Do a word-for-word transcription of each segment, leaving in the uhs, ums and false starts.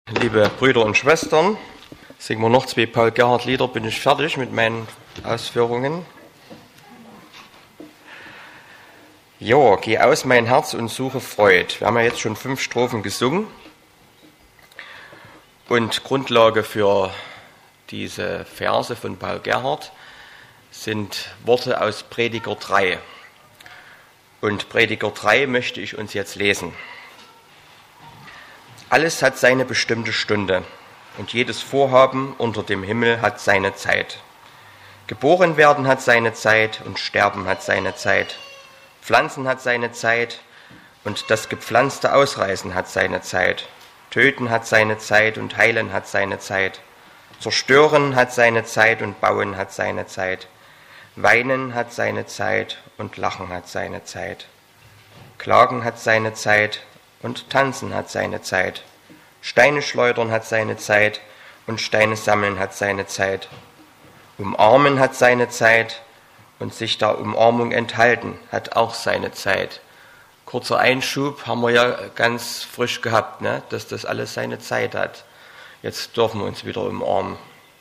Liebe Brüder und Schwestern, singen wir noch zwei Paul Gerhardt Lieder, bin ich fertig mit meinen Ausführungen. Jo, geh aus mein Herz und suche Freud. Wir haben ja jetzt schon fünf Strophen gesungen und Grundlage für diese Verse von Paul Gerhardt sind Worte aus Prediger drei. Und Prediger drei möchte ich uns jetzt lesen. Alles hat seine bestimmte Stunde und jedes Vorhaben unter dem Himmel hat seine Zeit. Geboren werden hat seine Zeit und Sterben hat seine Zeit. Pflanzen hat seine Zeit und das gepflanzte Ausreißen hat seine Zeit. Töten hat seine Zeit und heilen hat seine Zeit. Zerstören hat seine Zeit und bauen hat seine Zeit. Weinen hat seine Zeit und lachen hat seine Zeit. Klagen hat seine Zeit und tanzen hat seine Zeit. Steine schleudern hat seine Zeit und Steine sammeln hat seine Zeit. Umarmen hat seine Zeit und sich der Umarmung enthalten hat auch seine Zeit. Kurzer Einschub haben wir ja ganz frisch gehabt, ne? Dass das alles seine Zeit hat. Jetzt dürfen wir uns wieder umarmen.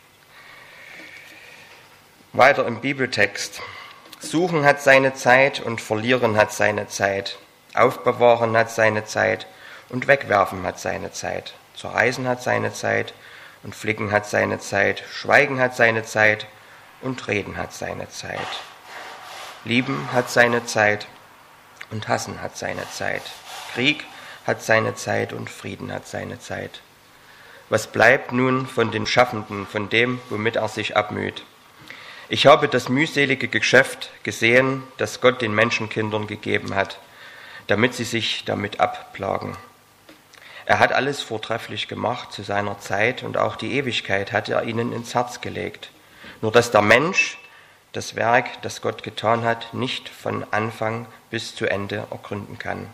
Weiter im Bibeltext. Suchen hat seine Zeit und verlieren hat seine Zeit. Aufbewahren hat seine Zeit und wegwerfen hat seine Zeit. Zerreißen hat seine Zeit und flicken hat seine Zeit. Schweigen hat seine Zeit und reden hat seine Zeit. Lieben hat seine Zeit und hassen hat seine Zeit. Krieg hat seine Zeit und Frieden hat seine Zeit. Was bleibt nun von den Schaffenden, von dem, womit er sich abmüht? Ich habe das mühselige Geschäft gesehen, das Gott den Menschenkindern gegeben hat, damit sie sich damit abplagen. Er hat alles vortrefflich gemacht zu seiner Zeit und auch die Ewigkeit hat er ihnen ins Herz gelegt. Nur dass der Mensch das Werk, das Gott getan hat, nicht von Anfang bis zu Ende ergründen kann.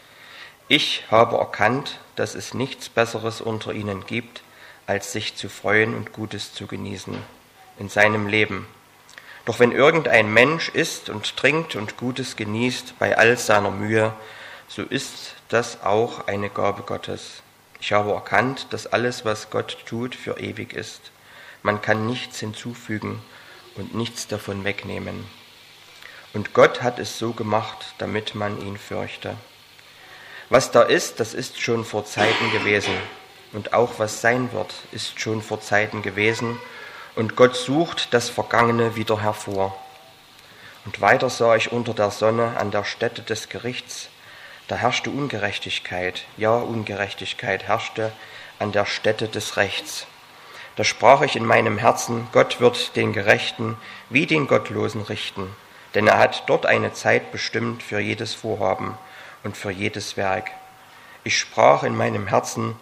Ich habe erkannt, dass es nichts Besseres unter ihnen gibt, als sich zu freuen und Gutes zu genießen in seinem Leben. Doch wenn irgendein Mensch isst und trinkt und Gutes genießt bei all seiner Mühe, so ist das auch eine Gabe Gottes. Ich habe erkannt, dass alles, was Gott tut, für ewig ist. Man kann nichts hinzufügen und nichts davon wegnehmen. Und Gott hat es so gemacht, damit man ihn fürchte. Was da ist, das ist schon vor Zeiten gewesen. Und auch was sein wird, ist schon vor Zeiten gewesen. Und Gott sucht das Vergangene wieder hervor. Und weiter sah ich unter der Sonne an der Stätte des Gerichts, da herrschte Ungerechtigkeit, ja Ungerechtigkeit herrschte an der Stätte des Rechts. Da sprach ich in meinem Herzen, Gott wird den Gerechten wie den Gottlosen richten, denn er hat dort eine Zeit bestimmt für jedes Vorhaben und für jedes Werk. Ich sprach in meinem Herzen,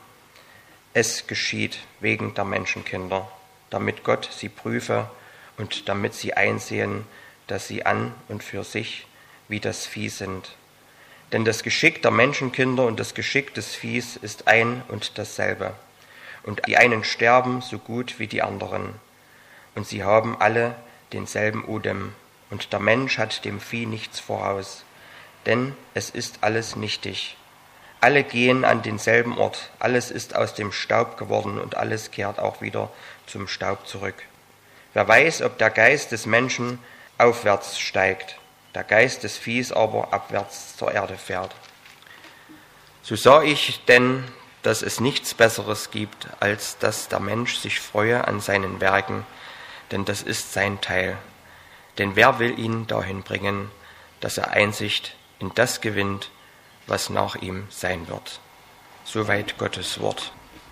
es geschieht wegen der Menschenkinder, damit Gott sie prüfe und damit sie einsehen, dass sie an und für sich wie das Vieh sind. Denn das Geschick der Menschenkinder und das Geschick des Viehs ist ein und dasselbe. Und die einen sterben so gut wie die anderen. Und sie haben alle denselben Odem. Und der Mensch hat dem Vieh nichts voraus. Denn es ist alles nichtig. Alle gehen an denselben Ort. Alles ist aus dem Staub geworden und alles kehrt auch wieder zum Staub zurück. Wer weiß, ob der Geist des Menschen aufwärts steigt, der Geist des Viehs aber abwärts zur Erde fährt. So sah ich denn, dass es nichts Besseres gibt, als dass der Mensch sich freue an seinen Werken, denn das ist sein Teil. Denn wer will ihn dahin bringen, dass er Einsicht in das gewinnt, was nach ihm sein wird? Soweit Gottes Wort.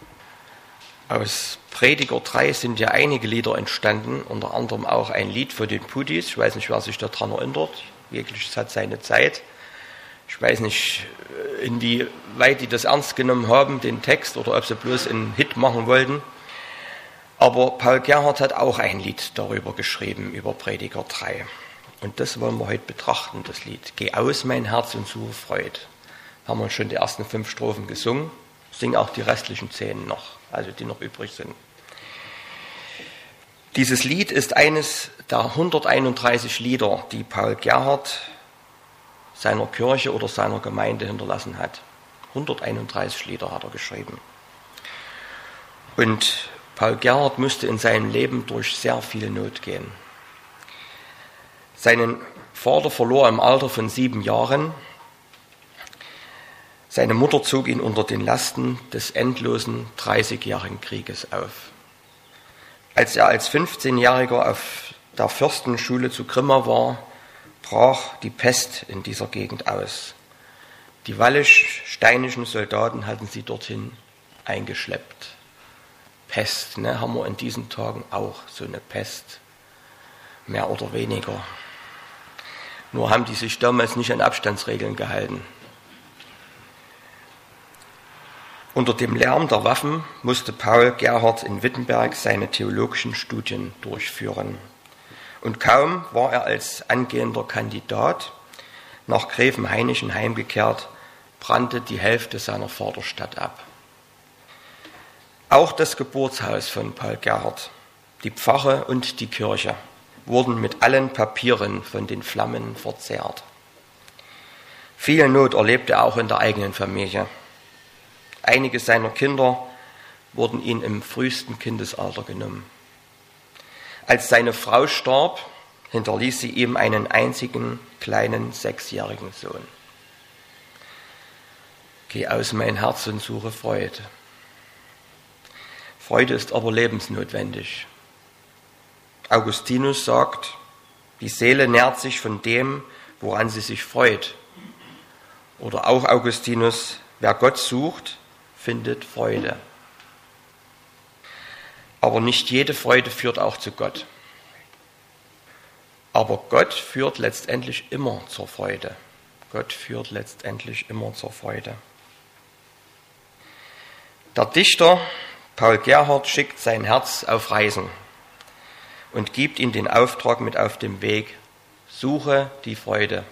Aus Prediger drei sind ja einige Lieder entstanden, unter anderem auch ein Lied für den Pudis. Ich weiß nicht, wer sich daran erinnert. Jegliches hat seine Zeit. Ich weiß nicht, inwieweit die das ernst genommen haben, den Text, oder ob sie bloß einen Hit machen wollten. Aber Paul Gerhardt hat auch ein Lied darüber geschrieben, über Prediger drei. Und das wollen wir heute betrachten, das Lied. Geh aus, mein Herz, und suche Freud. Haben wir schon die ersten fünf Strophen gesungen, singen auch die restlichen zehn noch, also die noch übrig sind. Dieses Lied ist eines der hunderteinunddreißig Lieder, die Paul Gerhardt seiner Kirche oder seiner Gemeinde hinterlassen hat. hunderteinunddreißig Lieder hat er geschrieben. Und Paul Gerhardt musste in seinem Leben durch sehr viel Not gehen. Seinen Vater verlor im Alter von sieben Jahren. Seine Mutter zog ihn unter den Lasten des endlosen dreißigjährigen Krieges auf. Als er als fünfzehnjähriger auf der Fürstenschule zu Grimma war, brach die Pest in dieser Gegend aus. Die wallisch-steinischen Soldaten hatten sie dorthin eingeschleppt. Pest, ne, haben wir in diesen Tagen auch so eine Pest, mehr oder weniger. Nur haben die sich damals nicht an Abstandsregeln gehalten. Unter dem Lärm der Waffen musste Paul Gerhardt in Wittenberg seine theologischen Studien durchführen. Und kaum war er als angehender Kandidat nach Gräfenhainichen heimgekehrt, brannte die Hälfte seiner Vaterstadt ab. Auch das Geburtshaus von Paul Gerhardt, die Pfarre und die Kirche wurden mit allen Papieren von den Flammen verzehrt. Viel Not erlebte er auch in der eigenen Familie. Einige seiner Kinder wurden ihm im frühesten Kindesalter genommen. Als seine Frau starb, hinterließ sie ihm einen einzigen kleinen sechsjährigen Sohn. Geh aus mein Herz und suche Freude. Freude ist aber lebensnotwendig. Augustinus sagt, die Seele nährt sich von dem, woran sie sich freut. Oder auch Augustinus, wer Gott sucht, findet Freude. Aber nicht jede Freude führt auch zu Gott. Aber Gott führt letztendlich immer zur Freude. Gott führt letztendlich immer zur Freude. Der Dichter Paul Gerhardt schickt sein Herz auf Reisen und gibt ihm den Auftrag mit auf den Weg: Suche die Freude.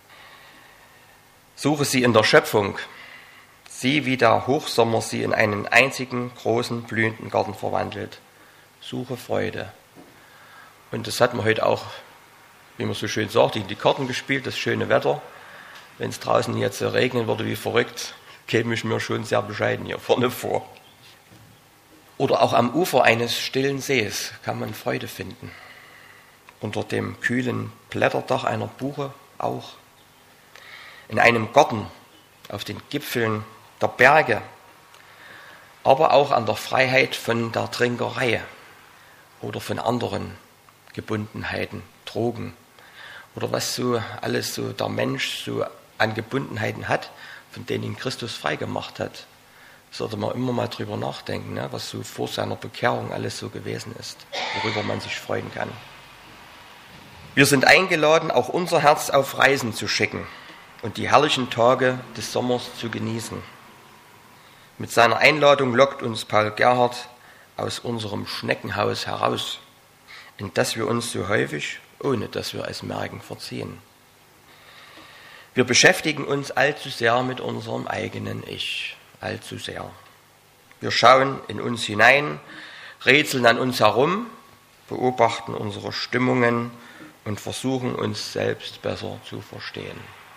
Suche sie in der Schöpfung. Sieh, wie der Hochsommer sie in einen einzigen großen blühenden Garten verwandelt. Suche Freude. Und das hat man heute auch, wie man so schön sagt, in die Karten gespielt, das schöne Wetter. Wenn es draußen jetzt so regnen würde wie verrückt, käme ich mir schon sehr bescheiden hier vorne vor. Oder auch am Ufer eines stillen Sees kann man Freude finden. Unter dem kühlen Blätterdach einer Buche auch. In einem Garten, auf den Gipfeln der Berge, aber auch an der Freiheit von der Trinkerei oder von anderen Gebundenheiten, Drogen oder was so alles so der Mensch so an Gebundenheiten hat, von denen ihn Christus freigemacht hat. Sollte man immer mal drüber nachdenken, ne, was so vor seiner Bekehrung alles so gewesen ist, worüber man sich freuen kann. Wir sind eingeladen, auch unser Herz auf Reisen zu schicken und die herrlichen Tage des Sommers zu genießen. Mit seiner Einladung lockt uns Paul Gerhardt aus unserem Schneckenhaus heraus, in das wir uns so häufig, ohne dass wir es merken, verziehen. Wir beschäftigen uns allzu sehr mit unserem eigenen Ich, allzu sehr. Wir schauen in uns hinein, rätseln an uns herum, beobachten unsere Stimmungen und versuchen uns selbst besser zu verstehen.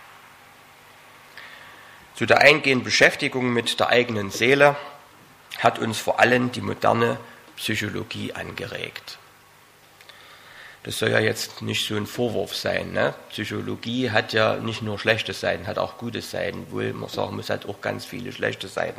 Zu der eingehenden Beschäftigung mit der eigenen Seele hat uns vor allem die moderne Psychologie angeregt. Das soll ja jetzt nicht so ein Vorwurf sein, ne? Psychologie hat ja nicht nur schlechte Seiten, hat auch gute Seiten, wohl man sagen muss, hat auch ganz viele schlechte Seiten.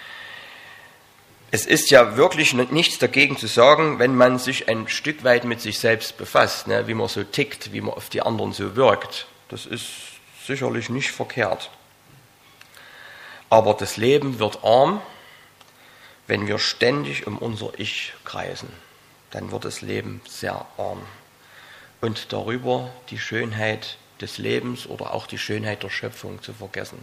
Es ist ja wirklich nichts dagegen zu sagen, wenn man sich ein Stück weit mit sich selbst befasst, ne? Wie man so tickt, wie man auf die anderen so wirkt. Das ist sicherlich nicht verkehrt. Aber das Leben wird arm, wenn wir ständig um unser Ich kreisen. Dann wird das Leben sehr arm. Und darüber die Schönheit des Lebens oder auch die Schönheit der Schöpfung zu vergessen.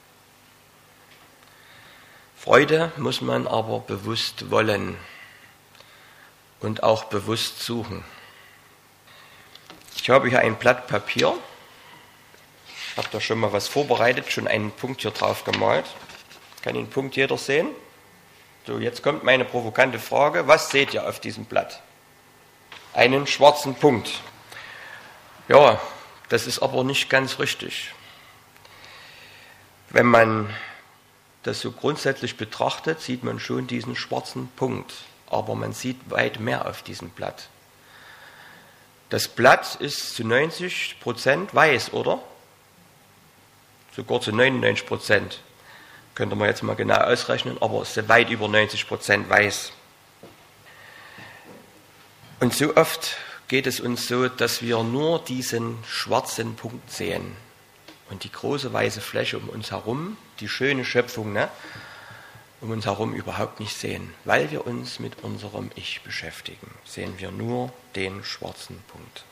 Freude muss man aber bewusst wollen und auch bewusst suchen. Ich habe hier ein Blatt Papier. Ich habe da schon mal was vorbereitet, schon einen Punkt hier drauf gemalt. Kann den Punkt jeder sehen? So, jetzt kommt meine provokante Frage. Was seht ihr auf diesem Blatt? Einen schwarzen Punkt. Ja, das ist aber nicht ganz richtig. Wenn man das so grundsätzlich betrachtet, sieht man schon diesen schwarzen Punkt. Aber man sieht weit mehr auf diesem Blatt. Das Blatt ist zu neunzig Prozent weiß, oder? Sogar zu neunundneunzig Prozent. Könnte man jetzt mal genau ausrechnen, aber es ist weit über neunzig Prozent weiß. Und so oft geht es uns so, dass wir nur diesen schwarzen Punkt sehen. Und die große weiße Fläche um uns herum, die schöne Schöpfung, ne, um uns herum überhaupt nicht sehen. Weil wir uns mit unserem Ich beschäftigen, sehen wir nur den schwarzen Punkt.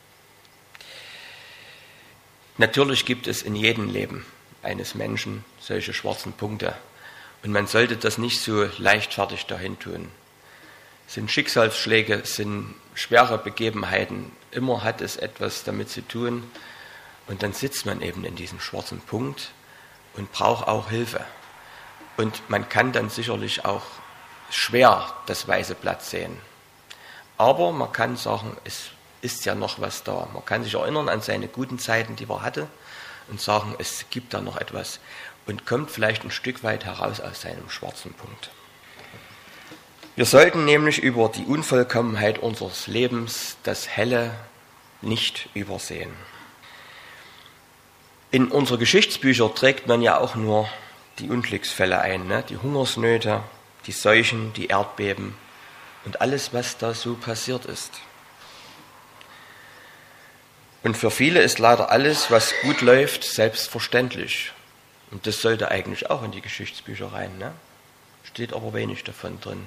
Natürlich gibt es in jedem Leben eines Menschen solche schwarzen Punkte. Und man sollte das nicht so leichtfertig dahin tun. Es sind Schicksalsschläge, es sind schwere Begebenheiten. Immer hat es etwas damit zu tun. Und dann sitzt man eben in diesem schwarzen Punkt und braucht auch Hilfe. Und man kann dann sicherlich auch schwer das weiße Blatt sehen. Aber man kann sagen, es ist ja noch was da. Man kann sich erinnern an seine guten Zeiten, die man hatte, und sagen, es gibt da noch etwas. Und kommt vielleicht ein Stück weit heraus aus seinem schwarzen Punkt. Wir sollten nämlich über die Unvollkommenheit unseres Lebens das Helle nicht übersehen. In unsere Geschichtsbücher trägt man ja auch nur die Unglücksfälle ein, ne? Die Hungersnöte, die Seuchen, die Erdbeben und alles, was da so passiert ist. Und für viele ist leider alles, was gut läuft, selbstverständlich. Und das sollte eigentlich auch in die Geschichtsbücher rein, ne? Steht aber wenig davon drin.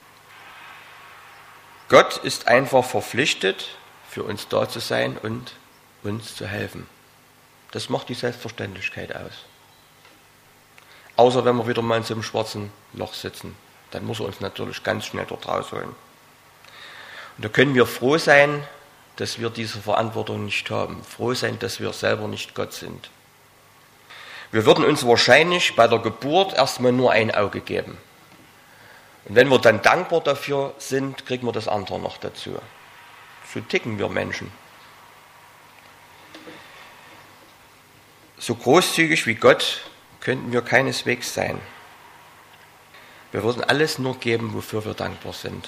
Gott ist einfach verpflichtet, für uns da zu sein und uns zu helfen. Das macht die Selbstverständlichkeit aus. Außer wenn wir wieder mal in so einem schwarzen Loch sitzen, dann muss er uns natürlich ganz schnell dort rausholen. Und da können wir froh sein, dass wir diese Verantwortung nicht haben. Froh sein, dass wir selber nicht Gott sind. Wir würden uns wahrscheinlich bei der Geburt erstmal nur ein Auge geben. Und wenn wir dann dankbar dafür sind, kriegen wir das andere noch dazu. So ticken wir Menschen. So großzügig wie Gott könnten wir keineswegs sein. Wir würden alles nur geben, wofür wir dankbar sind.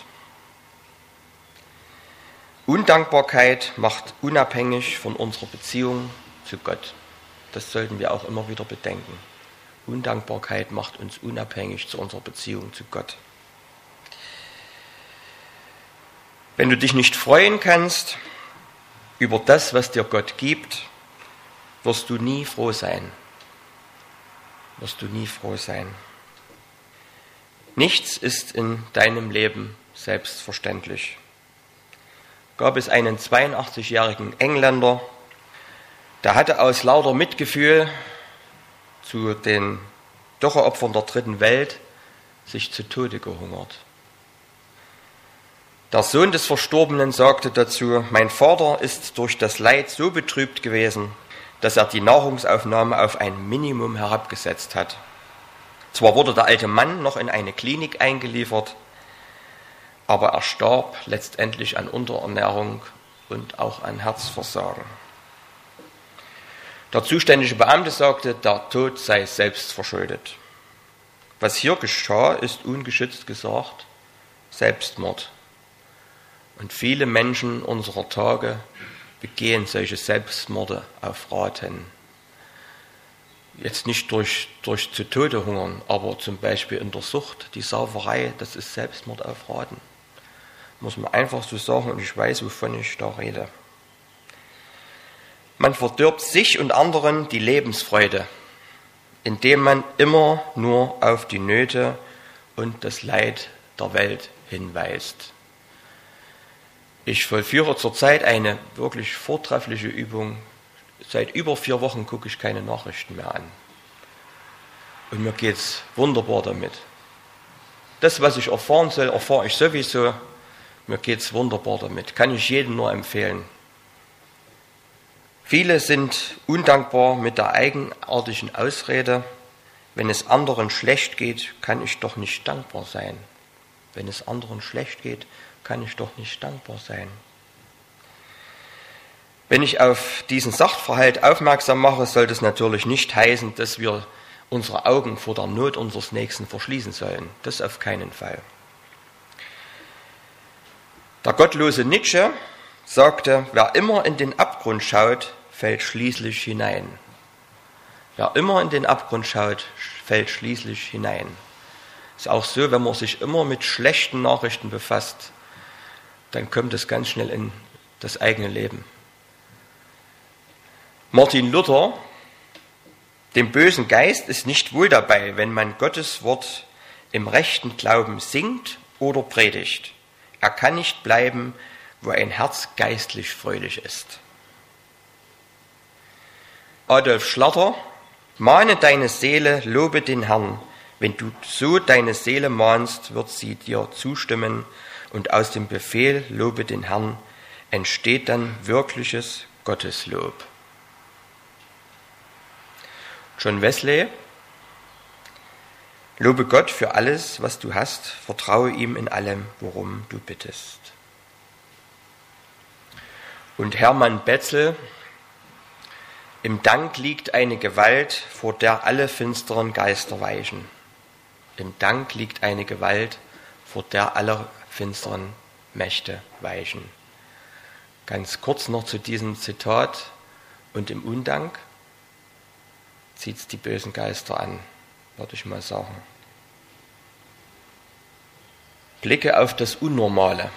Undankbarkeit macht unabhängig von unserer Beziehung zu Gott. Das sollten wir auch immer wieder bedenken. Undankbarkeit macht uns unabhängig zu unserer Beziehung zu Gott. Wenn du dich nicht freuen kannst über das, was dir Gott gibt, wirst du nie froh sein. Wirst du nie froh sein. Nichts ist in deinem Leben selbstverständlich. Gab es einen zweiundachtzigjährigen Engländer, der hatte aus lauter Mitgefühl zu den Dürreopfern der dritten Welt sich zu Tode gehungert. Der Sohn des Verstorbenen sagte dazu: Mein Vater ist durch das Leid so betrübt gewesen, dass er die Nahrungsaufnahme auf ein Minimum herabgesetzt hat. Zwar wurde der alte Mann noch in eine Klinik eingeliefert, aber er starb letztendlich an Unterernährung und auch an Herzversagen. Der zuständige Beamte sagte, der Tod sei selbst verschuldet. Was hier geschah, ist ungeschützt gesagt Selbstmord. Und viele Menschen unserer Tage begehen solche Selbstmorde auf Raten. Jetzt nicht durch, durch zu Tode hungern, aber zum Beispiel in der Sucht, die Sauferei, das ist Selbstmord auf Raten. Muss man einfach so sagen, und ich weiß, wovon ich da rede. Man verdirbt sich und anderen die Lebensfreude, indem man immer nur auf die Nöte und das Leid der Welt hinweist. Ich vollführe zurzeit eine wirklich vortreffliche Übung. Seit über vier Wochen gucke ich keine Nachrichten mehr an. Und mir geht es wunderbar damit. Das, was ich erfahren soll, erfahre ich sowieso. Mir geht es wunderbar damit. Kann ich jedem nur empfehlen. Viele sind undankbar mit der eigenartigen Ausrede: Wenn es anderen schlecht geht, kann ich doch nicht dankbar sein. Wenn es anderen schlecht geht, kann ich doch nicht dankbar sein. Wenn ich auf diesen Sachverhalt aufmerksam mache, soll das natürlich nicht heißen, dass wir unsere Augen vor der Not unseres Nächsten verschließen sollen. Das auf keinen Fall. Der gottlose Nietzsche sagte, wer immer in den Abgrund schaut, fällt schließlich hinein. Wer immer in den Abgrund schaut, fällt schließlich hinein. Ist auch so, wenn man sich immer mit schlechten Nachrichten befasst, dann kommt es ganz schnell in das eigene Leben. Martin Luther: Dem bösen Geist ist nicht wohl dabei, wenn man Gottes Wort im rechten Glauben singt oder predigt. Er kann nicht bleiben, wo ein Herz geistlich fröhlich ist. Adolf Schlatter: Mahne deine Seele, lobe den Herrn. Wenn du so deine Seele mahnst, wird sie dir zustimmen, und aus dem Befehl, lobe den Herrn, entsteht dann wirkliches Gotteslob. John Wesley: Lobe Gott für alles, was du hast, vertraue ihm in allem, worum du bittest. Und Hermann Betzel: Im Dank liegt eine Gewalt, vor der alle finsteren Geister weichen. Im Dank liegt eine Gewalt, vor der alle finsteren Mächte weichen. Ganz kurz noch zu diesem Zitat: Und im Undank zieht es die bösen Geister an, würde ich mal sagen. Blicke auf das Unnormale.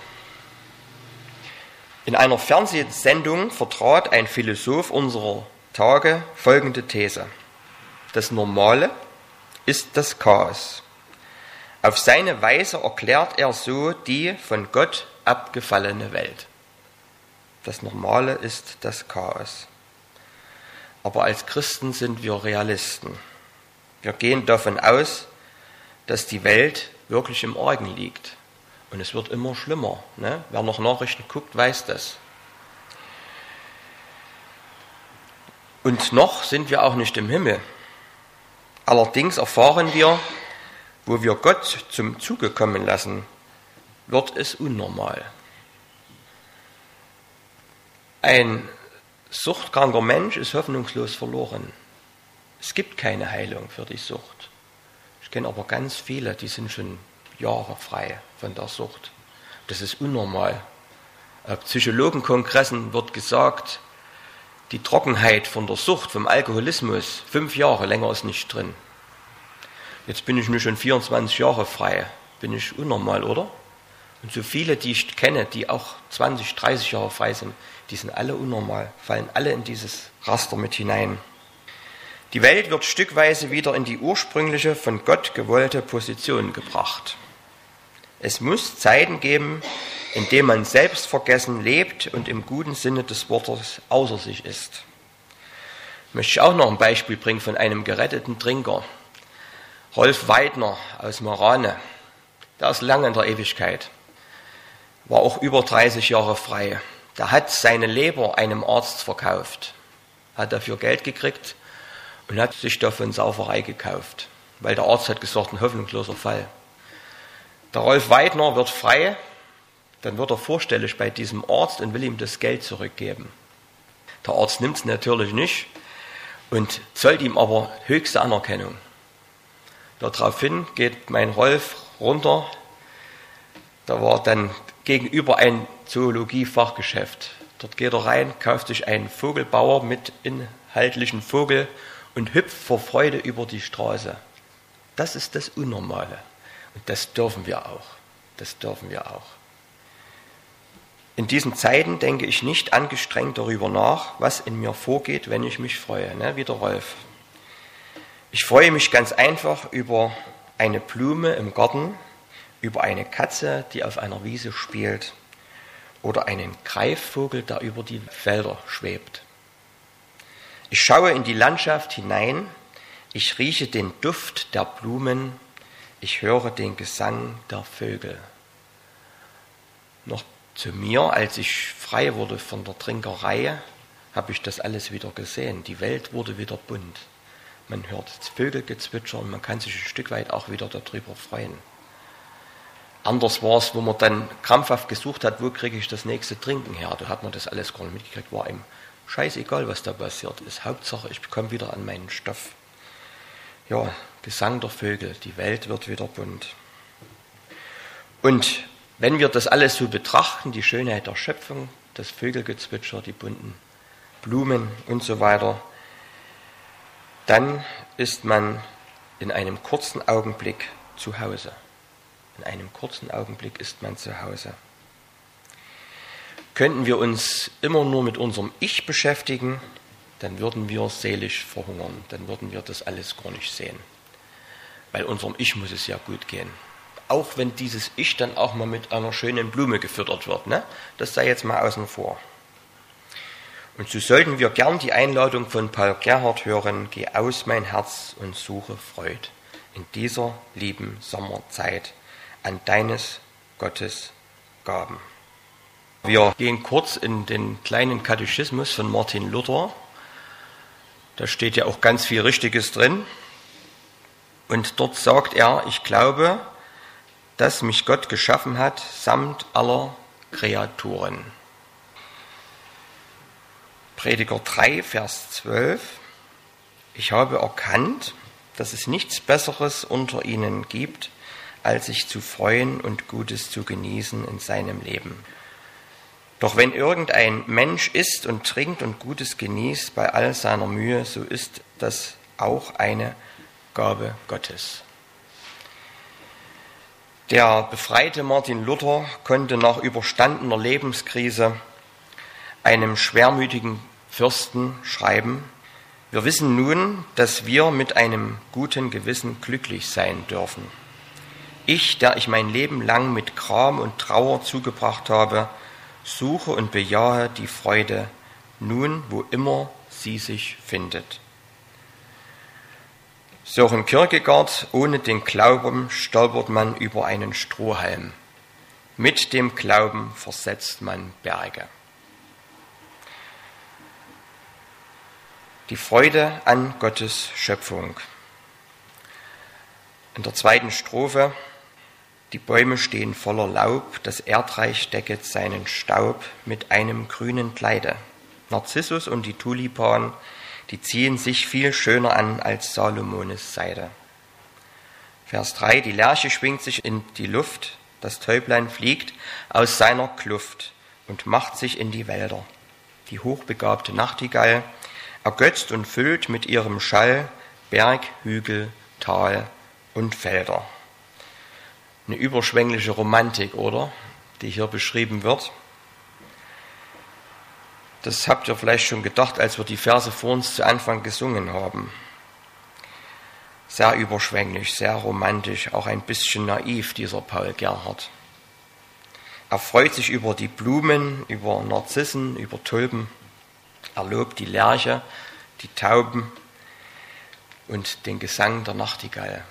In einer Fernsehsendung vertrat ein Philosoph unserer Tage folgende These: Das Normale ist das Chaos. Auf seine Weise erklärt er so die von Gott abgefallene Welt. Das Normale ist das Chaos. Aber als Christen sind wir Realisten. Wir gehen davon aus, dass die Welt wirklich im Argen liegt. Und es wird immer schlimmer. Ne? Wer noch Nachrichten guckt, weiß das. Und noch sind wir auch nicht im Himmel. Allerdings erfahren wir, wo wir Gott zum Zuge kommen lassen, wird es unnormal. Ein suchtkranker Mensch ist hoffnungslos verloren. Es gibt keine Heilung für die Sucht. Ich kenne aber ganz viele, die sind schon Jahre frei von der Sucht. Das ist unnormal. Auf Psychologenkongressen wird gesagt, die Trockenheit von der Sucht, vom Alkoholismus, fünf Jahre, länger ist nicht drin. Jetzt bin ich nur schon vierundzwanzig Jahre frei. Bin ich unnormal, oder? Und so viele, die ich kenne, die auch zwanzig, dreißig Jahre frei sind, die sind alle unnormal, fallen alle in dieses Raster mit hinein. Die Welt wird stückweise wieder in die ursprüngliche, von Gott gewollte Position gebracht. Es muss Zeiten geben, in denen man selbstvergessen lebt und im guten Sinne des Wortes außer sich ist. Möchte ich auch noch ein Beispiel bringen von einem geretteten Trinker. Rolf Weidner aus Marane, der ist lange in der Ewigkeit, war auch über dreißig Jahre frei. Der hat seine Leber einem Arzt verkauft, hat dafür Geld gekriegt und hat sich davon Sauferei gekauft, weil der Arzt hat gesagt, ein hoffnungsloser Fall. Der Rolf Weidner wird frei, dann wird er vorstellig bei diesem Arzt und will ihm das Geld zurückgeben. Der Arzt nimmt es natürlich nicht und zollt ihm aber höchste Anerkennung. Daraufhin geht mein Rolf runter, da war dann gegenüber ein Zoologie-Fachgeschäft. Dort geht er rein, kauft sich einen Vogelbauer mit inhaltlichen Vogel und hüpft vor Freude über die Straße. Das ist das Unnormale. Und das dürfen wir auch. Das dürfen wir auch. In diesen Zeiten denke ich nicht angestrengt darüber nach, was in mir vorgeht, wenn ich mich freue, ne? Wie der Rolf. Ich freue mich ganz einfach über eine Blume im Garten, über eine Katze, die auf einer Wiese spielt, oder einen Greifvogel, der über die Felder schwebt. Ich schaue in die Landschaft hinein, ich rieche den Duft der Blumen, ich höre den Gesang der Vögel. Noch zu mir, als ich frei wurde von der Trinkerei, habe ich das alles wieder gesehen. Die Welt wurde wieder bunt. Man hört Vögelgezwitscher und man kann sich ein Stück weit auch wieder darüber freuen. Anders war es, wo man dann krampfhaft gesucht hat, wo kriege ich das nächste Trinken her. Da hat man das alles gar nicht mitgekriegt, war ihm scheißegal, was da passiert ist. Hauptsache, ich komme wieder an meinen Stoff. ja, Gesang der Vögel, die Welt wird wieder bunt. Und wenn wir das alles so betrachten, die Schönheit der Schöpfung, das Vögelgezwitscher, die bunten Blumen und so weiter, dann ist man in einem kurzen Augenblick zu Hause. In einem kurzen Augenblick ist man zu Hause. Könnten wir uns immer nur mit unserem Ich beschäftigen, dann würden wir seelisch verhungern, dann würden wir das alles gar nicht sehen. Weil unserem Ich muss es ja gut gehen. Auch wenn dieses Ich dann auch mal mit einer schönen Blume gefüttert wird, ne? Das sei jetzt mal außen vor. Und so sollten wir gern die Einladung von Paul Gerhardt hören: Geh aus, mein Herz, und suche Freud in dieser lieben Sommerzeit an deines Gottes Gaben. Wir gehen kurz in den kleinen Katechismus von Martin Luther. Da steht ja auch ganz viel Richtiges drin. Und dort sagt er: Ich glaube, dass mich Gott geschaffen hat, samt aller Kreaturen. Prediger drei, Vers zwölf. Ich habe erkannt, dass es nichts Besseres unter ihnen gibt, als sich zu freuen und Gutes zu genießen in seinem Leben. Doch wenn irgendein Mensch isst und trinkt und Gutes genießt bei all seiner Mühe, so ist das auch eine Gabe Gottes. Der befreite Martin Luther konnte nach überstandener Lebenskrise einem schwermütigen Fürsten schreiben: Wir wissen nun, dass wir mit einem guten Gewissen glücklich sein dürfen. Ich, der ich mein Leben lang mit Gram und Trauer zugebracht habe, suche und bejahe die Freude, nun, wo immer sie sich findet. Sören Kierkegaard: Ohne den Glauben stolpert man über einen Strohhalm. Mit dem Glauben versetzt man Berge. Die Freude an Gottes Schöpfung. In der zweiten Strophe: Die Bäume stehen voller Laub, das Erdreich decket seinen Staub mit einem grünen Kleide. Narzissus und die Tulipan, die ziehen sich viel schöner an als Salomones Seide. Vers drei: Die Lerche schwingt sich in die Luft, das Täublein fliegt aus seiner Kluft und macht sich in die Wälder. Die hochbegabte Nachtigall ergötzt und füllt mit ihrem Schall Berg, Hügel, Tal und Felder. Eine überschwängliche Romantik, oder? Die hier beschrieben wird. Das habt ihr vielleicht schon gedacht, als wir die Verse vor uns zu Anfang gesungen haben. Sehr überschwänglich, sehr romantisch, auch ein bisschen naiv, dieser Paul Gerhardt. Er freut sich über die Blumen, über Narzissen, über Tulpen. Er lobt die Lerche, die Tauben und den Gesang der Nachtigall.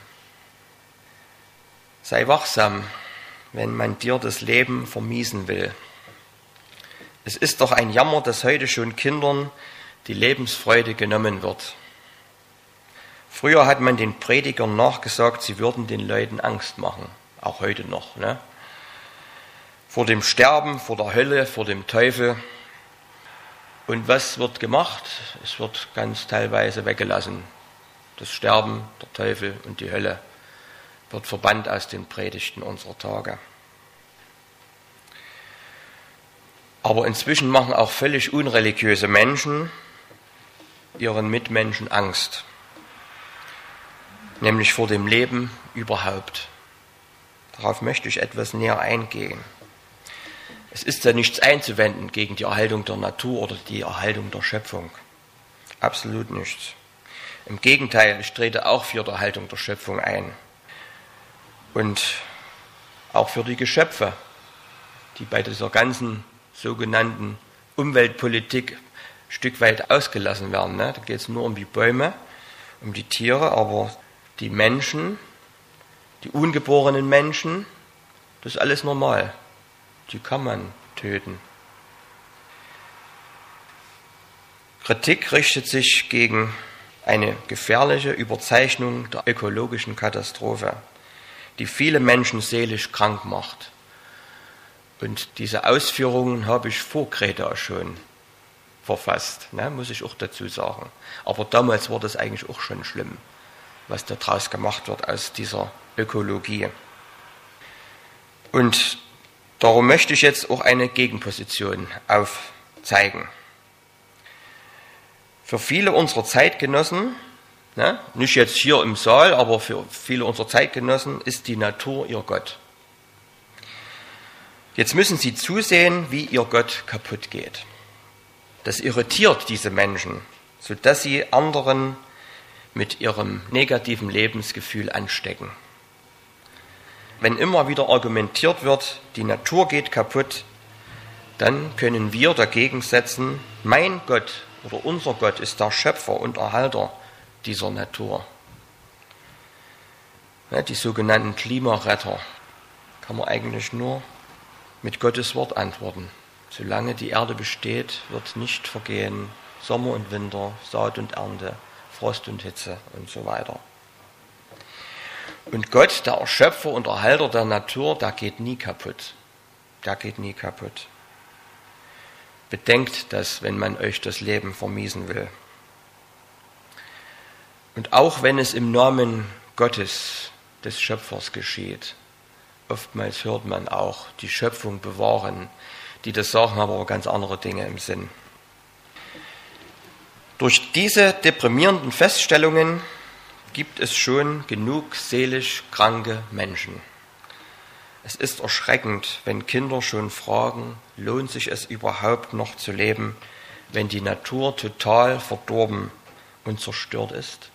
Sei wachsam, wenn man dir das Leben vermiesen will. Es ist doch ein Jammer, dass heute schon Kindern die Lebensfreude genommen wird. Früher hat man den Predigern nachgesagt, sie würden den Leuten Angst machen, auch heute noch, ne? Vor dem Sterben, vor der Hölle, vor dem Teufel. Und was wird gemacht? Es wird ganz teilweise weggelassen. Das Sterben, der Teufel und die Hölle wird verbannt aus den Predigten unserer Tage. Aber inzwischen machen auch völlig unreligiöse Menschen ihren Mitmenschen Angst. Nämlich vor dem Leben überhaupt. Darauf möchte ich etwas näher eingehen. Es ist ja nichts einzuwenden gegen die Erhaltung der Natur oder die Erhaltung der Schöpfung. Absolut nichts. Im Gegenteil, ich trete auch für die Erhaltung der Schöpfung ein. Und auch für die Geschöpfe, die bei dieser ganzen sogenannten Umweltpolitik ein Stück weit ausgelassen werden. Ne? Da geht es nur um die Bäume, um die Tiere, aber die Menschen, die ungeborenen Menschen, das ist alles normal. Die kann man töten. Kritik richtet sich gegen eine gefährliche Überzeichnung der ökologischen Katastrophe, die viele Menschen seelisch krank macht. Und diese Ausführungen habe ich vor Greta schon verfasst, ne, muss ich auch dazu sagen. Aber damals war das eigentlich auch schon schlimm. was da draus gemacht wird aus dieser Ökologie. Und darum möchte ich jetzt auch eine Gegenposition aufzeigen. Für viele unserer Zeitgenossen, ne, nicht jetzt hier im Saal, aber für viele unserer Zeitgenossen ist die Natur ihr Gott. Jetzt müssen sie zusehen, wie ihr Gott kaputt geht. Das irritiert diese Menschen, sodass sie anderen mit ihrem negativen Lebensgefühl anstecken. Wenn immer wieder argumentiert wird, die Natur geht kaputt, dann können wir dagegen setzen, mein Gott oder unser Gott ist der Schöpfer und Erhalter dieser Natur. Ja, die sogenannten Klimaretter kann man eigentlich nur mit Gottes Wort antworten. Solange die Erde besteht, wird nicht vergehen Sommer und Winter, Saat und Ernte, Frost und Hitze und so weiter. Und Gott, der Schöpfer und Erhalter der Natur, der geht nie kaputt. Der geht nie kaputt. Bedenkt das, wenn man euch das Leben vermiesen will. Und auch wenn es im Namen Gottes, des Schöpfers, geschieht, oftmals hört man auch die Schöpfung bewahren. Die das sagen, haben aber ganz andere Dinge im Sinn. Durch diese deprimierenden Feststellungen gibt es schon genug seelisch kranke Menschen. Es ist erschreckend, wenn Kinder schon fragen, lohnt sich es überhaupt noch zu leben, wenn die Natur total verdorben und zerstört ist?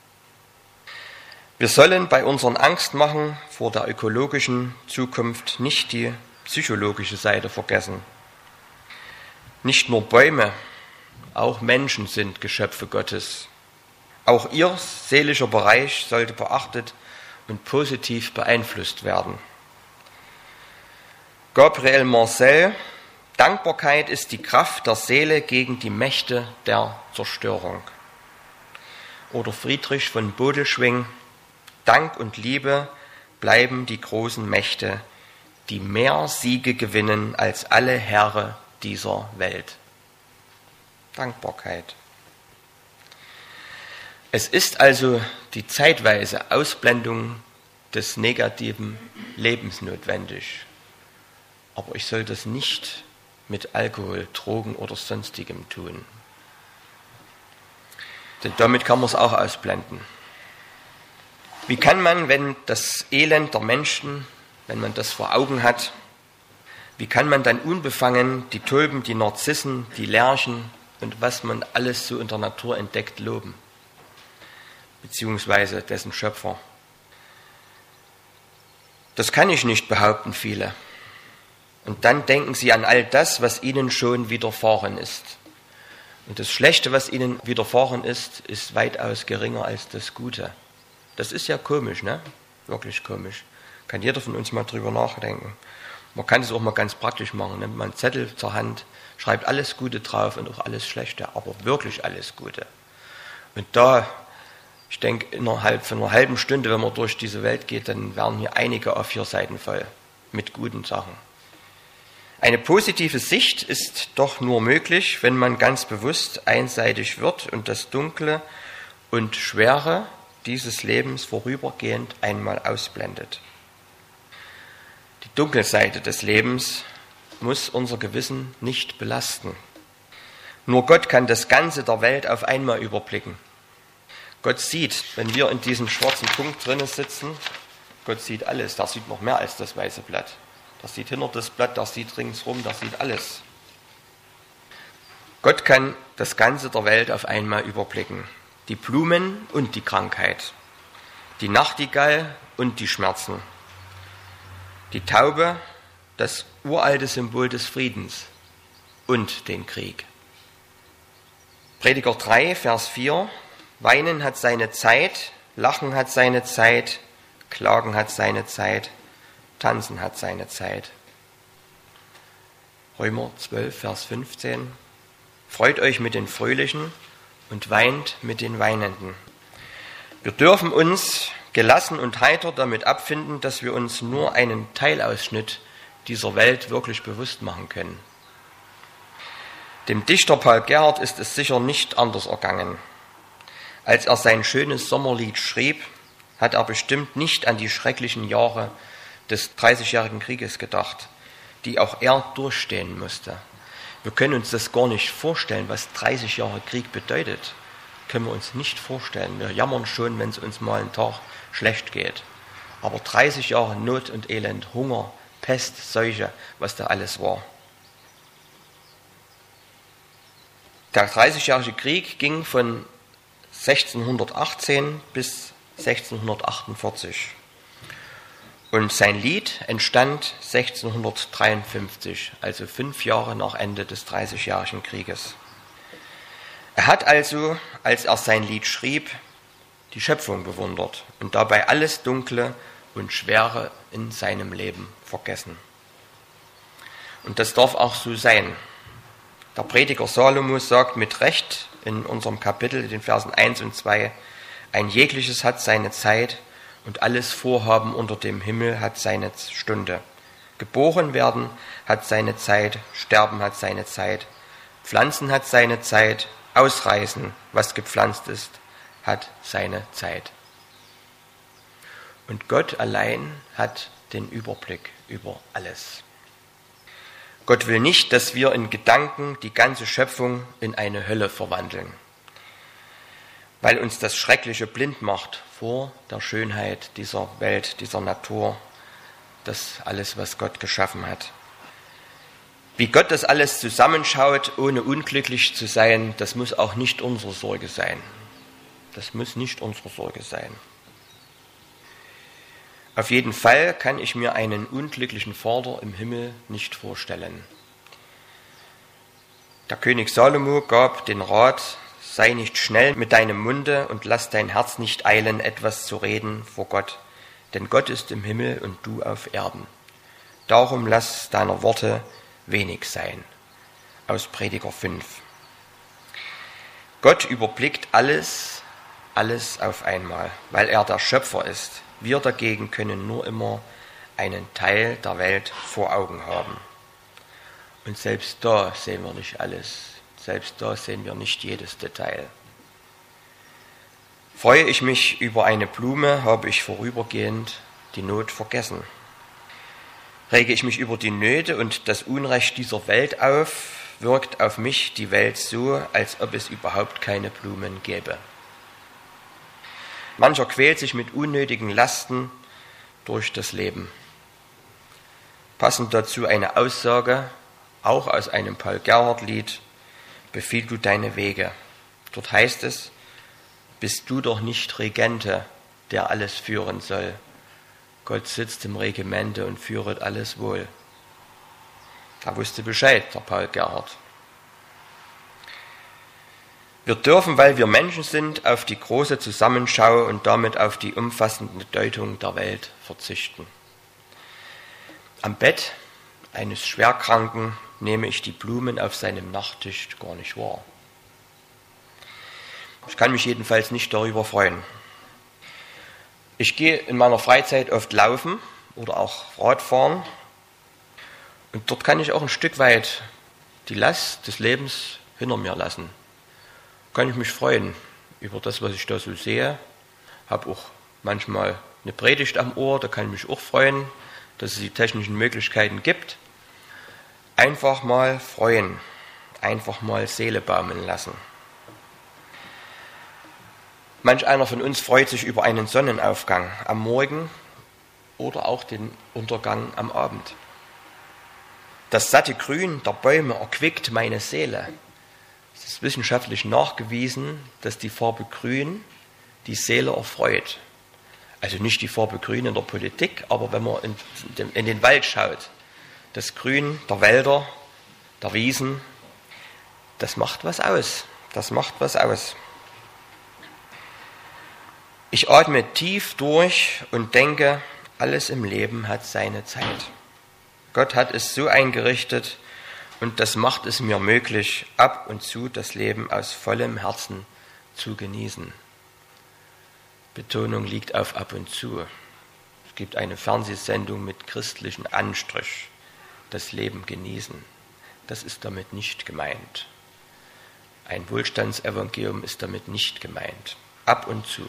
Wir sollen bei unseren Angstmachen vor der ökologischen Zukunft nicht die psychologische Seite vergessen. Nicht nur Bäume, auch Menschen sind Geschöpfe Gottes. Auch ihr seelischer Bereich sollte beachtet und positiv beeinflusst werden. Gabriel Marcel: Dankbarkeit ist die Kraft der Seele gegen die Mächte der Zerstörung. Oder Friedrich von Bodelschwingh: Dank und Liebe bleiben die großen Mächte, die mehr Siege gewinnen als alle Heere dieser Welt. Dankbarkeit. Es ist also die zeitweise Ausblendung des negativen Lebens notwendig. Aber ich soll das nicht mit Alkohol, Drogen oder sonstigem tun. Denn damit kann man es auch ausblenden. Wie kann man, wenn das Elend der Menschen, wenn man das vor Augen hat, wie kann man dann unbefangen die Tulpen, die Narzissen, die Lerchen und was man alles so in der Natur entdeckt loben? Beziehungsweise dessen Schöpfer. Das kann ich nicht behaupten, viele. Und dann denken sie an all das, was ihnen schon widerfahren ist. Und das Schlechte, was ihnen widerfahren ist, ist weitaus geringer als das Gute. Das ist ja komisch, ne? Wirklich komisch. Kann jeder von uns mal drüber nachdenken. Man kann es auch mal ganz praktisch machen. Nimmt man einen Zettel zur Hand, schreibt alles Gute drauf und auch alles Schlechte, aber wirklich alles Gute. Und da, ich denke, innerhalb von einer halben Stunde, wenn man durch diese Welt geht, dann werden hier einige auf vier Seiten voll mit guten Sachen. Eine positive Sicht ist doch nur möglich, wenn man ganz bewusst einseitig wird und das Dunkle und Schwere dieses Lebens vorübergehend einmal ausblendet. Die Dunkelseite des Lebens muss unser Gewissen nicht belasten. Nur Gott kann das Ganze der Welt auf einmal überblicken. Gott sieht, wenn wir in diesem schwarzen Punkt drinnen sitzen, Gott sieht alles, der sieht noch mehr als das weiße Blatt. Der sieht hinter das Blatt, der sieht ringsrum, der sieht alles. Gott kann das Ganze der Welt auf einmal überblicken. Die Blumen und die Krankheit, die Nachtigall und die Schmerzen, die Taube, das uralte Symbol des Friedens und den Krieg. Prediger drei, Vers vier: Weinen hat seine Zeit, Lachen hat seine Zeit, Klagen hat seine Zeit, Tanzen hat seine Zeit. Römer zwölf, Vers fünfzehn: Freut euch mit den Fröhlichen und weint mit den Weinenden. Wir dürfen uns gelassen und heiter damit abfinden, dass wir uns nur einen Teilausschnitt dieser Welt wirklich bewusst machen können. Dem Dichter Paul Gerhardt ist es sicher nicht anders ergangen. Als er sein schönes Sommerlied schrieb, hat er bestimmt nicht an die schrecklichen Jahre des Dreißigjährigen Krieges gedacht, die auch er durchstehen musste. Wir können uns das gar nicht vorstellen, was dreißig Jahre Krieg bedeutet. Können wir uns nicht vorstellen. Wir jammern schon, wenn es uns mal einen Tag schlecht geht. Aber dreißig Jahre Not und Elend, Hunger, Pest, Seuche, was da alles war. Der Dreißigjährige Krieg ging von sechzehnhundertachtzehn bis sechzehnhundertachtundvierzig. Und sein Lied entstand sechzehnhundertdreiundfünfzig, also fünf Jahre nach Ende des Dreißigjährigen Krieges. Er hat also, als er sein Lied schrieb, die Schöpfung bewundert und dabei alles Dunkle und Schwere in seinem Leben vergessen. Und das darf auch so sein. Der Prediger Salomo sagt mit Recht in unserem Kapitel, in den Versen eins und zwei, ein jegliches hat seine Zeit und alles Vorhaben unter dem Himmel hat seine Stunde. Geboren werden hat seine Zeit, sterben hat seine Zeit, pflanzen hat seine Zeit, ausreißen, was gepflanzt ist, hat seine Zeit. Und Gott allein hat den Überblick über alles. Gott will nicht, dass wir in Gedanken die ganze Schöpfung in eine Hölle verwandeln, weil uns das Schreckliche blind macht vor der Schönheit dieser Welt, dieser Natur, das alles, was Gott geschaffen hat. Wie Gott das alles zusammenschaut, ohne unglücklich zu sein, das muss auch nicht unsere Sorge sein. Das muss nicht unsere Sorge sein. Auf jeden Fall kann ich mir einen unglücklichen Vater im Himmel nicht vorstellen. Der König Salomo gab den Rat, sei nicht schnell mit deinem Munde und lass dein Herz nicht eilen, etwas zu reden vor Gott, denn Gott ist im Himmel und du auf Erden. Darum lass deiner Worte wenig sein. Aus Prediger fünf. Gott überblickt alles, alles auf einmal, weil er der Schöpfer ist. Wir dagegen können nur immer einen Teil der Welt vor Augen haben. Und selbst da sehen wir nicht alles. Selbst da sehen wir nicht jedes Detail. Freue ich mich über eine Blume, habe ich vorübergehend die Not vergessen. Rege ich mich über die Nöte und das Unrecht dieser Welt auf, wirkt auf mich die Welt so, als ob es überhaupt keine Blumen gäbe. Mancher quält sich mit unnötigen Lasten durch das Leben. Passend dazu eine Aussage, auch aus einem Paul-Gerhardt-Lied, befiehl du deine Wege. Dort heißt es, bist du doch nicht Regente, der alles führen soll. Gott sitzt im Regimente und führet alles wohl. Da wusste Bescheid, der Paul Gerhardt. Wir dürfen, weil wir Menschen sind, auf die große Zusammenschau und damit auf die umfassende Deutung der Welt verzichten. Am Bett eines Schwerkranken nehme ich die Blumen auf seinem Nachttisch gar nicht wahr. Ich kann mich jedenfalls nicht darüber freuen. Ich gehe in meiner Freizeit oft laufen oder auch Radfahren und dort kann ich auch ein Stück weit die Last des Lebens hinter mir lassen. Kann ich mich freuen über das, was ich da so sehe. Habe auch manchmal eine Predigt am Ohr, da kann ich mich auch freuen, dass es die technischen Möglichkeiten gibt. Einfach mal freuen, einfach mal Seele baumeln lassen. Manch einer von uns freut sich über einen Sonnenaufgang am Morgen oder auch den Untergang am Abend. Das satte Grün der Bäume erquickt meine Seele. Es ist wissenschaftlich nachgewiesen, dass die Farbe Grün die Seele erfreut. Also nicht die Farbe Grün in der Politik, aber wenn man in, in den Wald schaut, das Grün der Wälder, der Wiesen, das macht was aus. Das macht was aus. Ich atme tief durch und denke, alles im Leben hat seine Zeit. Gott hat es so eingerichtet und das macht es mir möglich, ab und zu das Leben aus vollem Herzen zu genießen. Betonung liegt auf ab und zu. Es gibt eine Fernsehsendung mit christlichem Anstrich, das Leben genießen. Das ist damit nicht gemeint. Ein Wohlstandsevangelium ist damit nicht gemeint. ab und zu.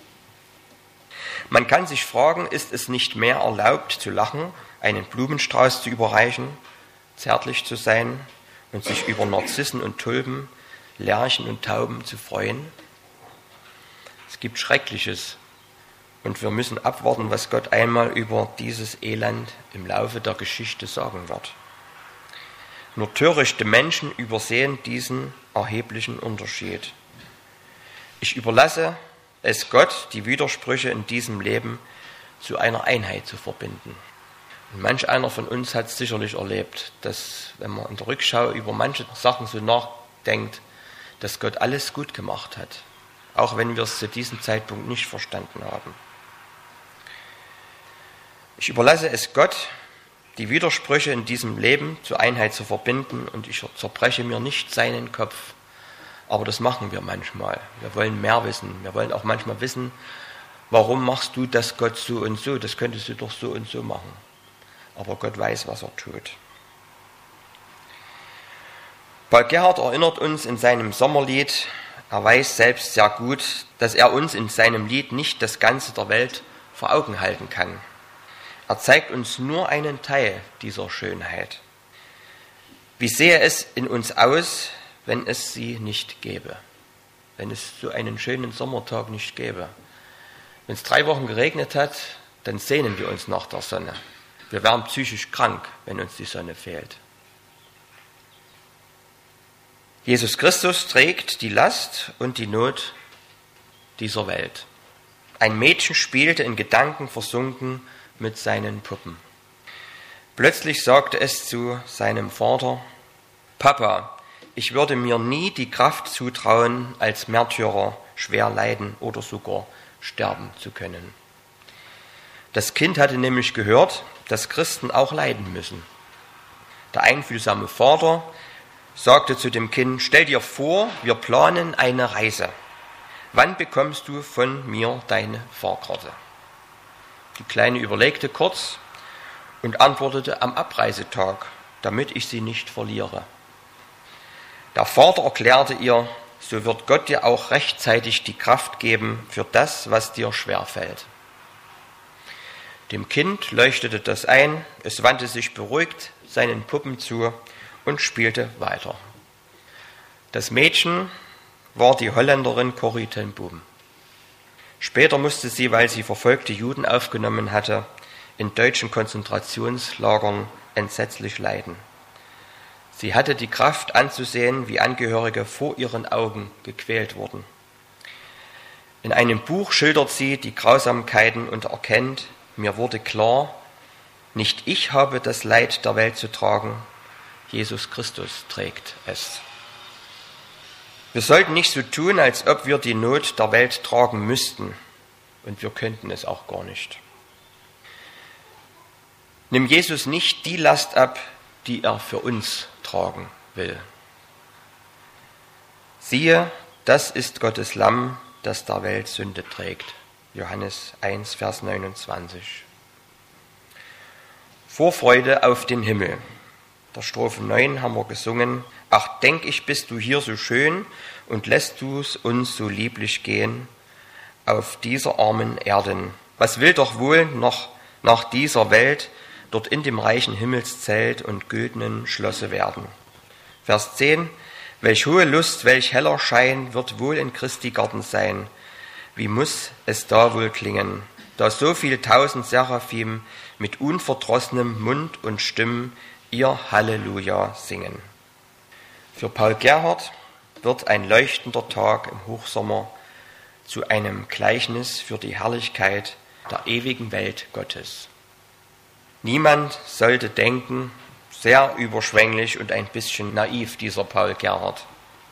Man kann sich fragen, ist es nicht mehr erlaubt zu lachen, einen Blumenstrauß zu überreichen, zärtlich zu sein und sich über Narzissen und Tulpen, Lerchen und Tauben zu freuen? Es gibt Schreckliches und wir müssen abwarten, was Gott einmal über dieses Elend im Laufe der Geschichte sagen wird. Nur törichte Menschen übersehen diesen erheblichen Unterschied. Ich überlasse es Gott, die Widersprüche in diesem Leben zu einer Einheit zu verbinden. Und manch einer von uns hat es sicherlich erlebt, dass, wenn man in der Rückschau über manche Sachen so nachdenkt, dass Gott alles gut gemacht hat, auch wenn wir es zu diesem Zeitpunkt nicht verstanden haben. Ich überlasse es Gott, die Widersprüche in diesem Leben zur Einheit zu verbinden, und ich zerbreche mir nicht seinen Kopf. Aber das machen wir manchmal. Wir wollen mehr wissen. Wir wollen auch manchmal wissen, warum machst du das, Gott, so und so? Das könntest du doch so und so machen. Aber Gott weiß, was er tut. Paul Gerhardt erinnert uns in seinem Sommerlied, er weiß selbst sehr gut, dass er uns in seinem Lied nicht das Ganze der Welt vor Augen halten kann. Er zeigt uns nur einen Teil dieser Schönheit. Wie sähe es in uns aus, wenn es sie nicht gäbe? Wenn es so einen schönen Sommertag nicht gäbe? Wenn es drei Wochen geregnet hat, dann sehnen wir uns nach der Sonne. Wir werden psychisch krank, wenn uns die Sonne fehlt. Jesus Christus trägt die Last und die Not dieser Welt. Ein Mädchen spielte in Gedanken versunken mit seinen Puppen. Plötzlich sagte es zu seinem Vater: Papa, ich würde mir nie die Kraft zutrauen, als Märtyrer schwer leiden oder sogar sterben zu können. Das Kind hatte nämlich gehört, dass Christen auch leiden müssen. Der einfühlsame Vater sagte zu dem Kind: Stell dir vor, wir planen eine Reise. Wann bekommst du von mir deine Fahrkarte? Die Kleine überlegte kurz und antwortete: Am Abreisetag, damit ich sie nicht verliere. Der Vater erklärte ihr: So wird Gott dir auch rechtzeitig die Kraft geben für das, was dir schwerfällt. Dem Kind leuchtete das ein, es wandte sich beruhigt seinen Puppen zu und spielte weiter. Das Mädchen war die Holländerin Corrie ten Boom. Später musste sie, weil sie verfolgte Juden aufgenommen hatte, in deutschen Konzentrationslagern entsetzlich leiden. Sie hatte die Kraft anzusehen, wie Angehörige vor ihren Augen gequält wurden. In einem Buch schildert sie die Grausamkeiten und erkennt: Mir wurde klar, nicht ich habe das Leid der Welt zu tragen, Jesus Christus trägt es. Wir sollten nicht so tun, als ob wir die Not der Welt tragen müssten, und wir könnten es auch gar nicht. Nimm Jesus nicht die Last ab, die er für uns tragen will. Siehe, das ist Gottes Lamm, das der Welt Sünde trägt. Johannes eins, Vers neunundzwanzig. Vorfreude auf den Himmel. Der Strophe neun haben wir gesungen: Ach, denk ich, bist du hier so schön und lässt du's uns so lieblich gehen auf dieser armen Erden. Was will doch wohl noch nach dieser Welt dort in dem reichen Himmelszelt und güldenen Schlosse werden? Vers zehn: Welch hohe Lust, welch heller Schein wird wohl in Christi Garten sein. Wie muss es da wohl klingen, da so viel tausend Seraphim mit unverdrossenem Mund und Stimmen ihr Halleluja singen. Für Paul Gerhardt wird ein leuchtender Tag im Hochsommer zu einem Gleichnis für die Herrlichkeit der ewigen Welt Gottes. Niemand sollte denken, sehr überschwänglich und ein bisschen naiv, dieser Paul Gerhardt.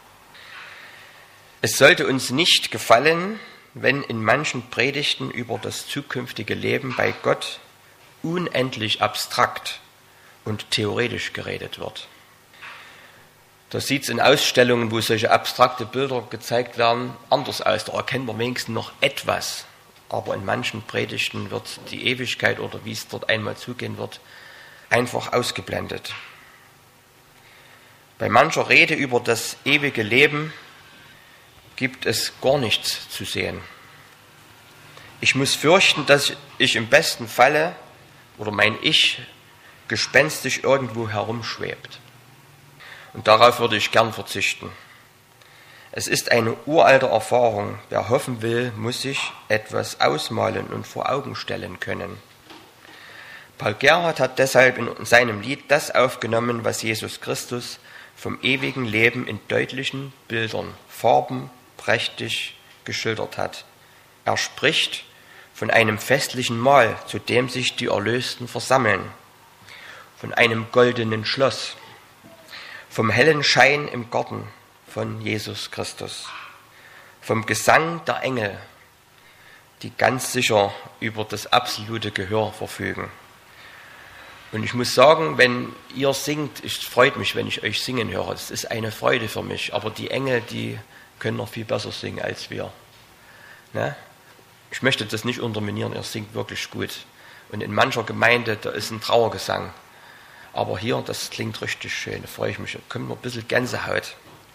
Es sollte uns nicht gefallen, wenn in manchen Predigten über das zukünftige Leben bei Gott unendlich abstrakt und theoretisch geredet wird. Da sieht es in Ausstellungen, wo solche abstrakte Bilder gezeigt werden, anders aus. Da erkennen wir wenigstens noch etwas. Aber in manchen Predigten wird die Ewigkeit oder wie es dort einmal zugehen wird, einfach ausgeblendet. Bei mancher Rede über das ewige Leben gibt es gar nichts zu sehen. Ich muss fürchten, dass ich im besten Falle oder mein Ich gespenstisch irgendwo herumschwebt. Und darauf würde ich gern verzichten. Es ist eine uralte Erfahrung. Wer hoffen will, muss sich etwas ausmalen und vor Augen stellen können. Paul Gerhardt hat deshalb in seinem Lied das aufgenommen, was Jesus Christus vom ewigen Leben in deutlichen Bildern, farbenprächtig geschildert hat. Er spricht von einem festlichen Mahl, zu dem sich die Erlösten versammeln, von einem goldenen Schloss, vom hellen Schein im Garten von Jesus Christus, vom Gesang der Engel, die ganz sicher über das absolute Gehör verfügen. Und ich muss sagen, wenn ihr singt, es freut mich, wenn ich euch singen höre. Es ist eine Freude für mich. Aber die Engel, die können noch viel besser singen als wir. Ne? Ich möchte das nicht unterminieren, ihr singt wirklich gut. Und in mancher Gemeinde, da ist ein Trauergesang. Aber hier, das klingt richtig schön, da freue ich mich. Da kommt noch ein bisschen Gänsehaut.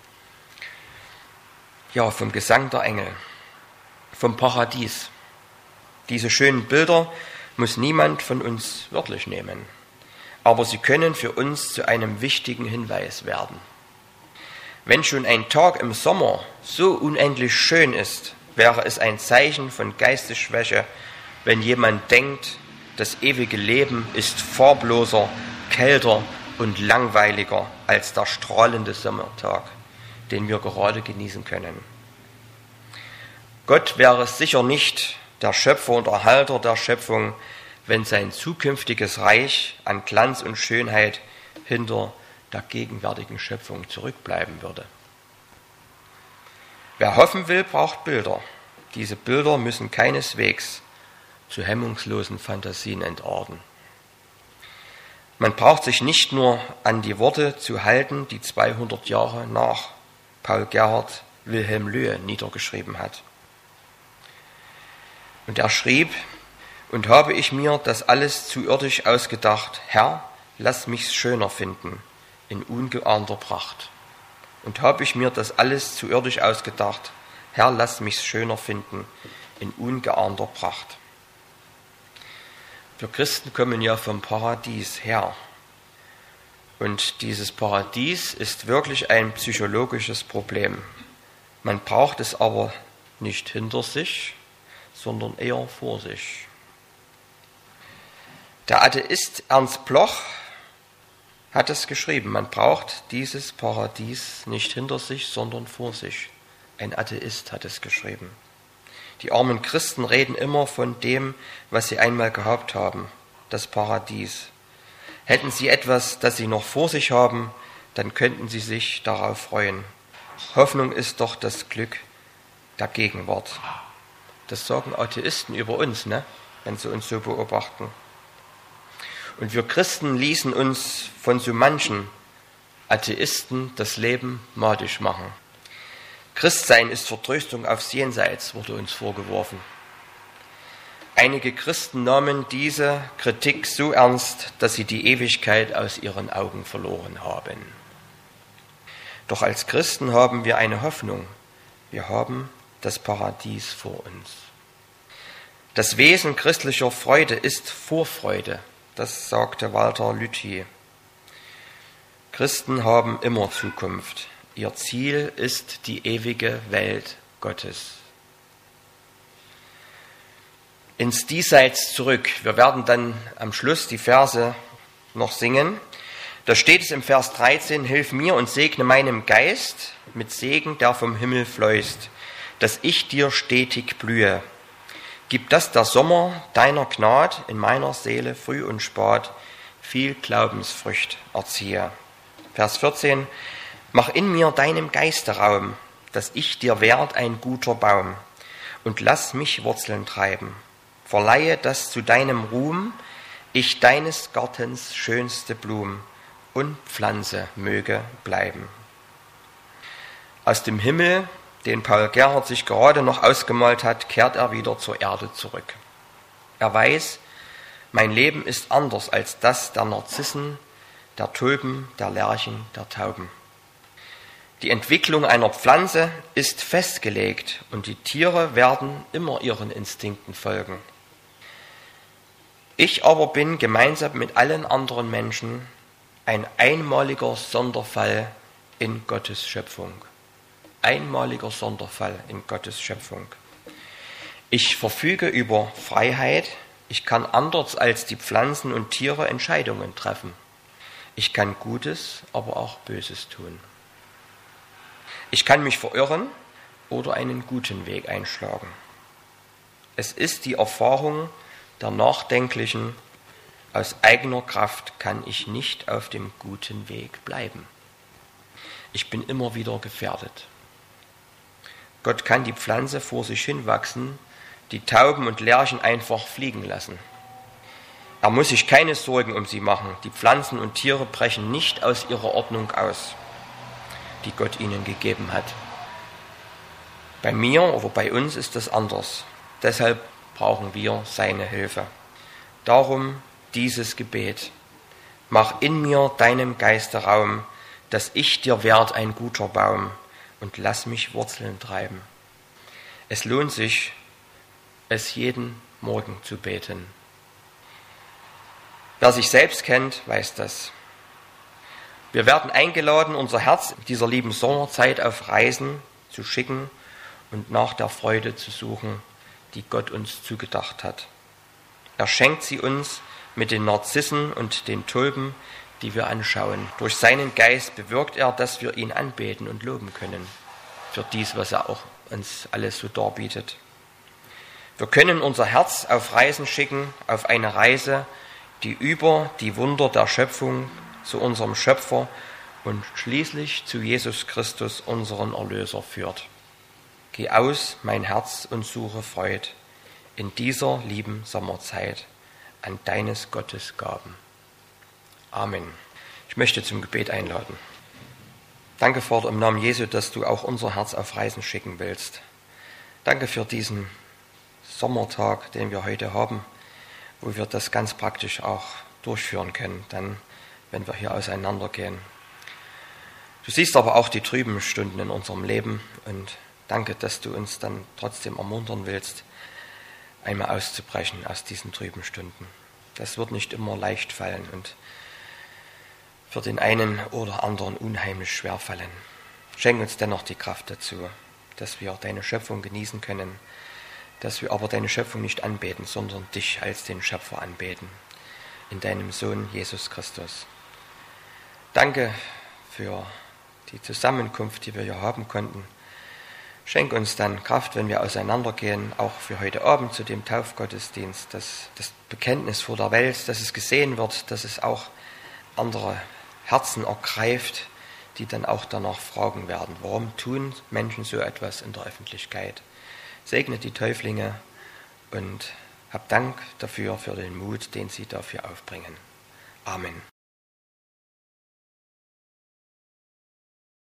Ja, vom Gesang der Engel, vom Paradies. Diese schönen Bilder muss niemand von uns wörtlich nehmen. Aber sie können für uns zu einem wichtigen Hinweis werden. Wenn schon ein Tag im Sommer so unendlich schön ist, wäre es ein Zeichen von Geistesschwäche, wenn jemand denkt, das ewige Leben ist farbloser, kälter und langweiliger als der strahlende Sommertag, den wir gerade genießen können. Gott wäre sicher nicht der Schöpfer und Erhalter der Schöpfung, wenn sein zukünftiges Reich an Glanz und Schönheit hinter der gegenwärtigen Schöpfung zurückbleiben würde. Wer hoffen will, braucht Bilder. Diese Bilder müssen keineswegs zu hemmungslosen Fantasien entarten. Man braucht sich nicht nur an die Worte zu halten, die zweihundert Jahre nach Paul Gerhardt Wilhelm Löhe niedergeschrieben hat. Und er schrieb: Und habe ich mir das alles zu irdisch ausgedacht, Herr, lass mich's schöner finden, in ungeahnter Pracht. Und habe ich mir das alles zu irdisch ausgedacht, Herr, lass mich's schöner finden, in ungeahnter Pracht. Wir Christen kommen ja vom Paradies her. Und dieses Paradies ist wirklich ein psychologisches Problem. Man braucht es aber nicht hinter sich, sondern eher vor sich. Der Atheist Ernst Bloch hat es geschrieben, man braucht dieses Paradies nicht hinter sich, sondern vor sich. Ein Atheist hat es geschrieben. Die armen Christen reden immer von dem, was sie einmal gehabt haben, das Paradies. Hätten sie etwas, das sie noch vor sich haben, dann könnten sie sich darauf freuen. Hoffnung ist doch das Glück der Gegenwart. Das sagen Atheisten über uns, ne? Wenn sie uns so beobachten. Und wir Christen ließen uns von so manchen Atheisten das Leben madig machen. Christsein ist Vertröstung aufs Jenseits, wurde uns vorgeworfen. Einige Christen nahmen diese Kritik so ernst, dass sie die Ewigkeit aus ihren Augen verloren haben. Doch als Christen haben wir eine Hoffnung. Wir haben das Paradies vor uns. Das Wesen christlicher Freude ist Vorfreude. Das sagte Walter Lüthi. Christen haben immer Zukunft. Ihr Ziel ist die ewige Welt Gottes. Ins Diesseits zurück. Wir werden dann am Schluss die Verse noch singen. Da steht es im Vers dreizehn: Hilf mir und segne meinem Geist mit Segen, der vom Himmel fließt, dass ich dir stetig blühe. Gib das der Sommer deiner Gnad in meiner Seele früh und spät viel Glaubensfrücht erziehe. Vers vierzehn: Mach in mir deinem Geiste Raum, dass ich dir werd ein guter Baum, und lass mich Wurzeln treiben. Verleihe, dass zu deinem Ruhm ich deines Gartens schönste Blum und Pflanze möge bleiben. Aus dem Himmel, den Paul Gerhardt sich gerade noch ausgemalt hat, kehrt er wieder zur Erde zurück. Er weiß, mein Leben ist anders als das der Narzissen, der Tulpen, der Lerchen, der Tauben. Die Entwicklung einer Pflanze ist festgelegt und die Tiere werden immer ihren Instinkten folgen. Ich aber bin gemeinsam mit allen anderen Menschen ein einmaliger Sonderfall in Gottes Schöpfung. Einmaliger Sonderfall in Gottes Schöpfung. Ich verfüge über Freiheit, ich kann anders als die Pflanzen und Tiere Entscheidungen treffen. Ich kann Gutes, aber auch Böses tun. Ich kann mich verirren oder einen guten Weg einschlagen. Es ist die Erfahrung der Nachdenklichen, aus eigener Kraft kann ich nicht auf dem guten Weg bleiben. Ich bin immer wieder gefährdet. Gott kann die Pflanze vor sich hinwachsen, die Tauben und Lerchen einfach fliegen lassen. Er muss sich keine Sorgen um sie machen. Die Pflanzen und Tiere brechen nicht aus ihrer Ordnung aus, die Gott ihnen gegeben hat. Bei mir oder bei uns ist das anders. Deshalb brauchen wir seine Hilfe. Darum dieses Gebet. Mach in mir deinem Geiste Raum, dass ich dir werd ein guter Baum und lass mich Wurzeln treiben. Es lohnt sich, es jeden Morgen zu beten. Wer sich selbst kennt, weiß das. Wir werden eingeladen, unser Herz dieser lieben Sommerzeit auf Reisen zu schicken und nach der Freude zu suchen, die Gott uns zugedacht hat. Er schenkt sie uns mit den Narzissen und den Tulpen, die wir anschauen. Durch seinen Geist bewirkt er, dass wir ihn anbeten und loben können für dies, was er auch uns alles so darbietet. Wir können unser Herz auf Reisen schicken, auf eine Reise, die über die Wunder der Schöpfung zu unserem Schöpfer und schließlich zu Jesus Christus, unseren Erlöser, führt. Geh aus, mein Herz, und suche Freud in dieser lieben Sommerzeit an deines Gottes Gaben. Amen. Ich möchte zum Gebet einladen. Danke, Vater, im Namen Jesu, dass du auch unser Herz auf Reisen schicken willst. Danke für diesen Sommertag, den wir heute haben, wo wir das ganz praktisch auch durchführen können, dann, wenn wir hier auseinandergehen. Du siehst aber auch die trüben Stunden in unserem Leben und danke, dass du uns dann trotzdem ermuntern willst, einmal auszubrechen aus diesen trüben Stunden. Das wird nicht immer leicht fallen und für den einen oder anderen unheimlich schwer fallen. Schenk uns dennoch die Kraft dazu, dass wir deine Schöpfung genießen können, dass wir aber deine Schöpfung nicht anbeten, sondern dich als den Schöpfer anbeten, in deinem Sohn Jesus Christus. Danke für die Zusammenkunft, die wir hier haben konnten. Schenk uns dann Kraft, wenn wir auseinandergehen, auch für heute Abend zu dem Taufgottesdienst, dass das Bekenntnis vor der Welt, dass es gesehen wird, dass es auch andere Herzen ergreift, die dann auch danach fragen werden, warum tun Menschen so etwas in der Öffentlichkeit? Segne die Täuflinge und hab Dank dafür, für den Mut, den sie dafür aufbringen. Amen.